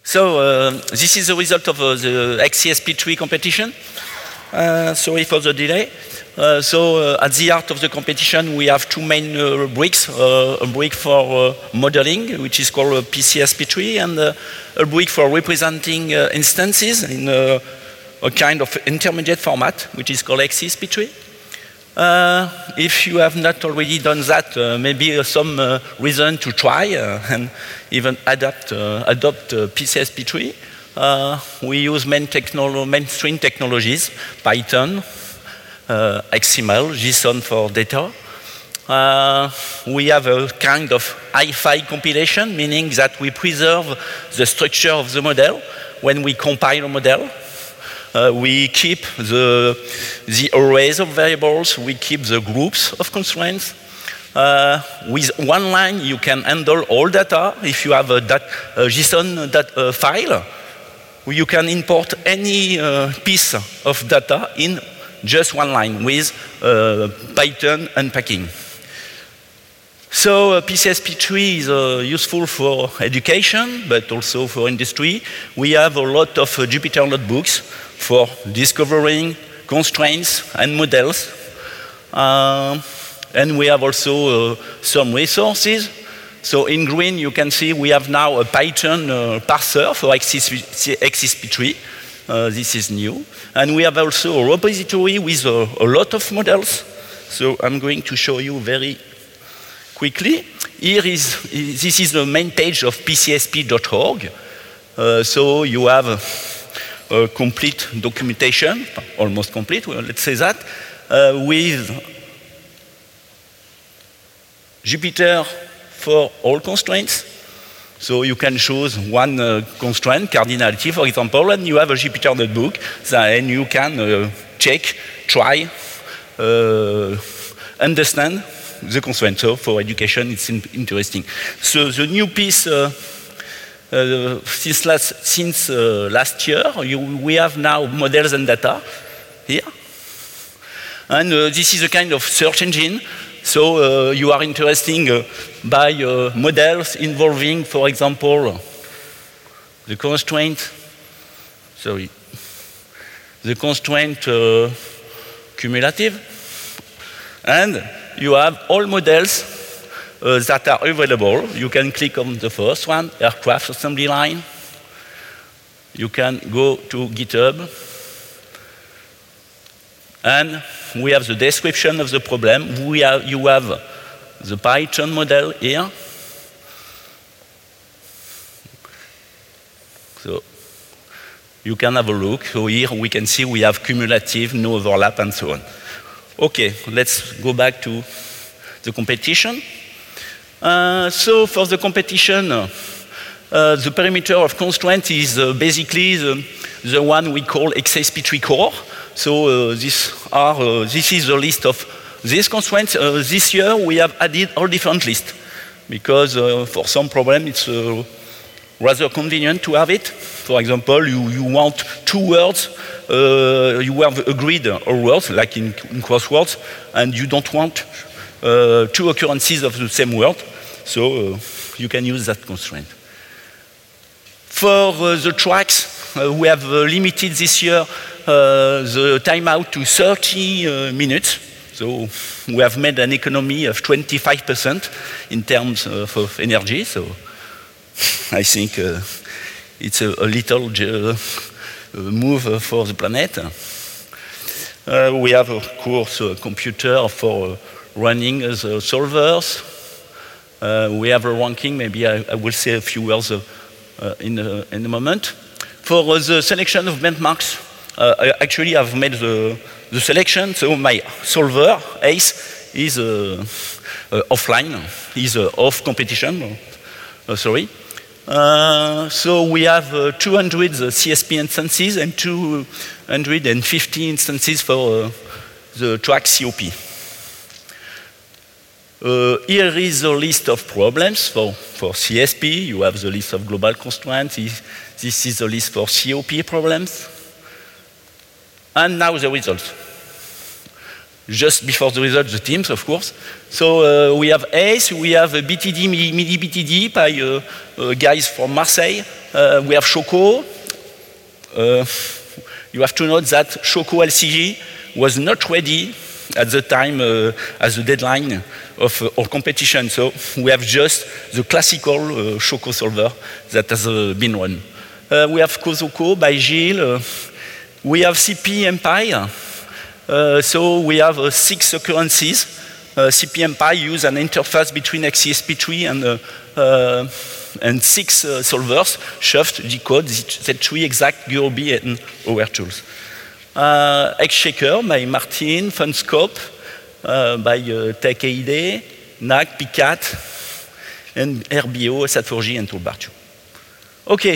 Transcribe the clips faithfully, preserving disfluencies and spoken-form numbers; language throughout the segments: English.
So uh, this is the result of uh, the X C S P three competition. Uh, sorry for the delay. Uh, so uh, at the heart of the competition, we have two main uh, bricks. Uh, a brick for uh, modeling, which is called uh, P C S P three, and uh, a brick for representing uh, instances in uh, a kind of intermediate format, which is called X C S P three. Uh, if you have not already done that, uh, maybe uh, some uh, reason to try uh, and even adapt, uh, adopt uh, P C S P three. Uh, we use main technolo mainstream technologies, Python, uh, X M L, JSON for data. Uh, we have a kind of hi-fi compilation, meaning that we preserve the structure of the model when we compile a model. Uh, we keep the, the arrays of variables, we keep the groups of constraints. Uh, with one line, you can handle all data. If you have a, dat a JSON dat uh, file, you can import any uh, piece of data in just one line with uh, Python unpacking. So uh, P C S P three is uh, useful for education, but also for industry. We have a lot of uh, Jupyter notebooks for discovering constraints and models. Uh, and we have also uh, some resources. So in green, you can see we have now a Python uh, parser for X C S P three. Uh, this is new. And we have also a repository with a, a lot of models. So I'm going to show you very quickly. Here is, this is the main page of P C S P dot org. Uh, so you have a, a complete documentation, almost complete, well, let's say that, uh, with Jupyter for all constraints. So you can choose one uh, constraint, cardinality, for example, and you have a Jupyter notebook, and you can uh, check, try, uh, understand the constraint. So for education, it's in interesting. So the new piece uh, uh, since last, since, uh, last year, you, we have now models and data here. And uh, this is a kind of search engine. So uh, you are interested uh, by uh, models involving, for example, the constraint, sorry, the constraint uh, cumulative. And you have all models uh, that are available. You can click on the first one, aircraft assembly line. You can go to GitHub. And we have the description of the problem. We have, you have the Python model here. So you can have a look. So here we can see we have cumulative, no overlap, and so on. Okay, let's go back to the competition. Uh, so for the competition, uh, uh, the perimeter of constraint is uh, basically the, the one we call X C S P three core. So uh, this, are, uh, this is the list of these constraints. Uh, this year we have added all different lists because uh, for some problem it's uh, rather convenient to have it. For example, you, you want two words, uh, you have agreed all words, like in, in crosswords, and you don't want uh, two occurrences of the same word. So uh, you can use that constraint. For uh, the tracks, uh, we have uh, limited this year Uh, the timeout to thirty uh, minutes. So we have made an economy of twenty-five percent in terms of, of energy. So I think uh, it's a, a little uh, move for the planet. Uh, we have, of course, a computer for uh, running the solvers. Uh, we have a ranking. Maybe I, I will say a few words uh, uh, in, a, in a moment. For uh, the selection of benchmarks, Uh, I actually have made the, the selection, so my solver, ACE, is uh, uh, offline, is uh, off competition, uh, sorry. Uh, so we have uh, two hundred uh, C S P instances and two hundred fifty instances for uh, the track C O P. Uh, here is the list of problems for, for C S P. You have the list of global constraints. This is the list for C O P problems. And now the results. Just before the results, the teams, of course. So uh, we have ACE, we have B T D, MIDI B T D by uh, uh, guys from Marseille, Uh, we have Choco. Uh, you have to note that Choco L C G was not ready at the time uh, as the deadline of uh, our competition. So we have just the classical uh, Choco solver that has uh, been run. Uh, we have Kozoko by Gilles. Uh, we have C P M P I. Uh, so we have uh, six occurrences. Uh, C P M P I use an interface between X C S P tree and, uh, uh, and six uh, solvers, Shuft, Decode, Z three, Exact, Gurobi, and our tools. Uh, Exchequer by Martin, Funscope uh, by uh, Tech A I D, N A C, PICAT, and R B O, S A T four J, and Toolbar two. Okay.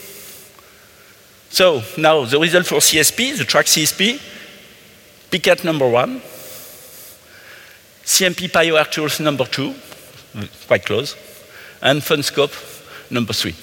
So now the result for C S P, the track C S P, PICAT number one, C M P PyOR tools number two, quite close, and Funscope number three.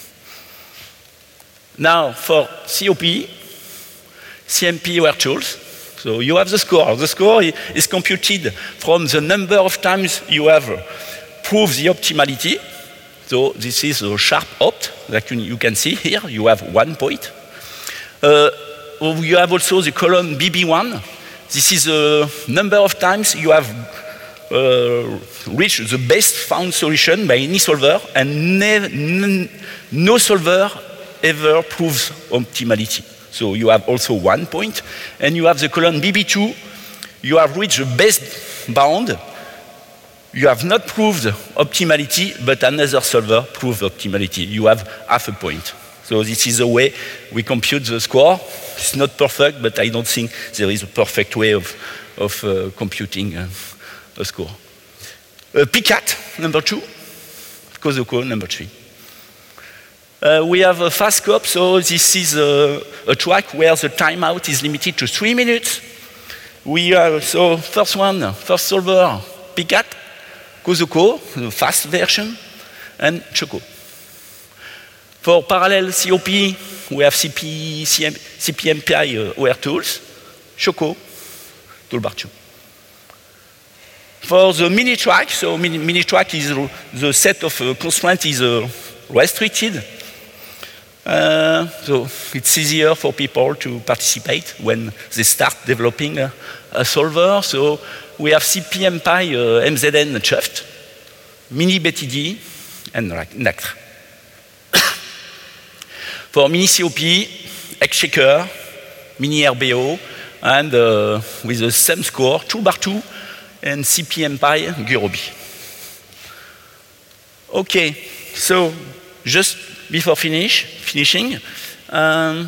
Now for C O P, C M P O R tools. So you have the score. The score is computed from the number of times you have proved the optimality. So this is a sharp opt that you can see here. You have one point. Uh, you have also the column B B one. This is the number of times you have uh, reached the best found solution by any solver, and no solver ever proves optimality. So you have also one point, and you have the column B B two. You have reached the best bound. You have not proved optimality, but another solver proved optimality. You have half a point. So this is the way we compute the score. It's not perfect, but I don't think there is a perfect way of, of uh, computing uh, a score. Uh, PICAT, number two. Kozoko, number three. Uh, we have a Fastcope, so this is a, a track where the timeout is limited to three minutes. We have, so first one, first solver, PICAT, Kozoko, the fast version, and Choco. For parallel C O P, we have C P, C P M P I uh, O R tools, Choco, Toolbar two. For the mini track, so mini, mini track is the set of uh, constraints is uh, restricted. Uh, so it's easier for people to participate when they start developing a, a solver. So we have C P M P I, uh, M Z N, Shuft, Mini B T D, and N A C. For mini C O P, Exchequer, mini R B O, and uh, with the same score, Toolbar two, and C P M P I, Gurobi. Okay, so just before finish, finishing, um,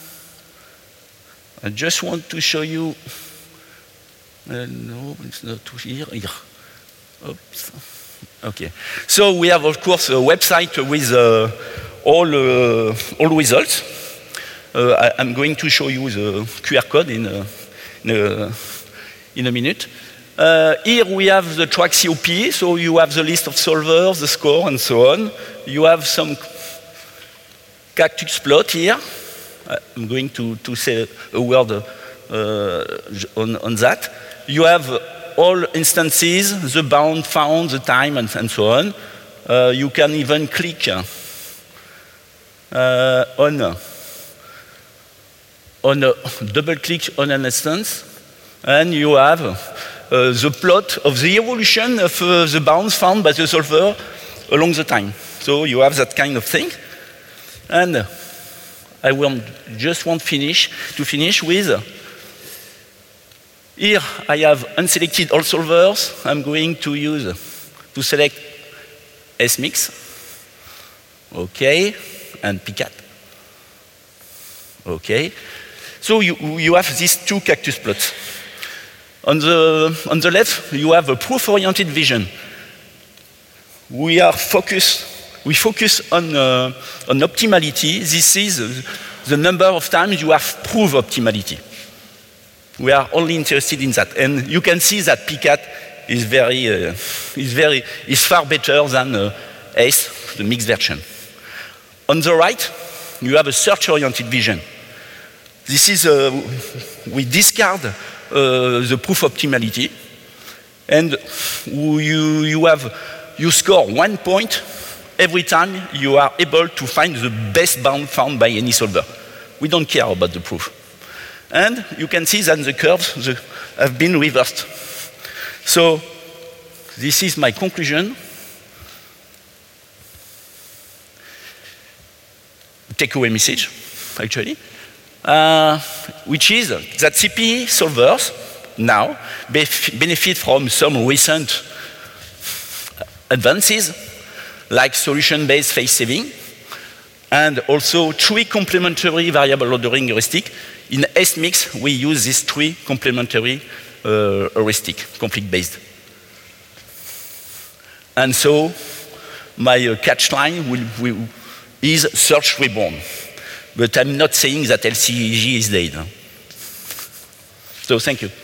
I just want to show you, uh, no, it's not here, here. Oops. Okay, so we have, of course, a website with uh, all, uh, all results. Uh, I, I'm going to show you the Q R code in a, in a, in a minute. Uh, here we have the track C O P, so you have the list of solvers, the score, and so on. You have some cactus plot here. I'm going to, to say a word uh, on, on that. You have all instances, the bound, found, the time, and, and so on. Uh, you can even click uh, on, on a double click on an instance, and you have uh, the plot of the evolution of uh, the bounds found by the solver along the time. So you have that kind of thing. And uh, I will just want finish to finish with, uh, here I have unselected all solvers. I'm going to use, uh, to select S mix, okay, and PICAT, okay. So you, you have these two cactus plots. On the, on the left, you have a proof-oriented vision. We are focused, we focus on, uh, on optimality. This is the number of times you have proved optimality. We are only interested in that. And you can see that PICAT is very, uh, is very, is far better than uh, ACE, the mixed version. On the right, you have a search-oriented vision. This is, uh, we discard uh, the proof optimality, and you, you have, you score one point every time you are able to find the best bound found by any solver. We don't care about the proof. And you can see that the curves the, have been reversed. So this is my conclusion. Takeaway message, actually, uh, which is that C P solvers now benefit from some recent advances, like solution-based phase saving, and also tree complementary variable ordering heuristic. In S mix, we use this tree complementary uh, heuristic, conflict-based. And so, my uh, catch line will, will, is search reborn. But I'm not saying that L C G is dead. So, thank you.